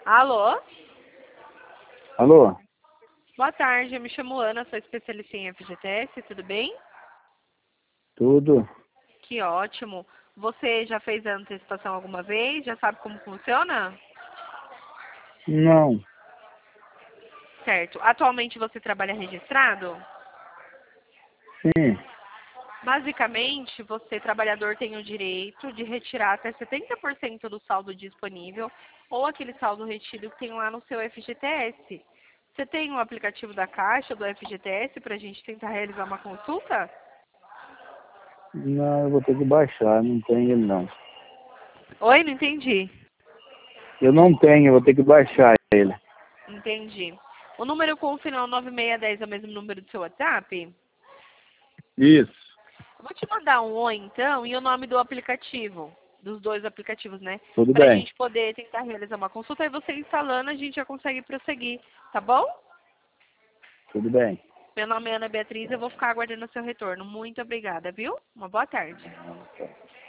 Alô? Alô? Boa tarde, eu me chamo Ana, sou especialista em FGTS, tudo bem? Tudo? Que ótimo. Você já fez a antecipação alguma vez? Já sabe como funciona? Não. Certo. Atualmente você trabalha registrado? Sim. Basicamente, você, trabalhador, tem o direito de retirar até 70% do saldo disponível ou aquele saldo retido que tem lá no seu FGTS. Você tem o aplicativo da Caixa, do FGTS, para a gente tentar realizar uma consulta? Não, eu vou ter que baixar, não tenho ele não. Oi, não entendi. Eu não tenho, eu vou ter que baixar ele. Entendi. O número com o final 9610 é o mesmo número do seu WhatsApp? Isso. Eu vou te mandar um oi, então, e o nome do aplicativo, dos dois aplicativos, né? Tudo Para a bem. gente poder tentar realizar uma consulta e você instalando, a gente já consegue prosseguir, tá bom? Tudo bem. Meu nome é Ana Beatriz, eu vou ficar aguardando o seu retorno. Muito obrigada, viu? Uma boa tarde. Ah, tá.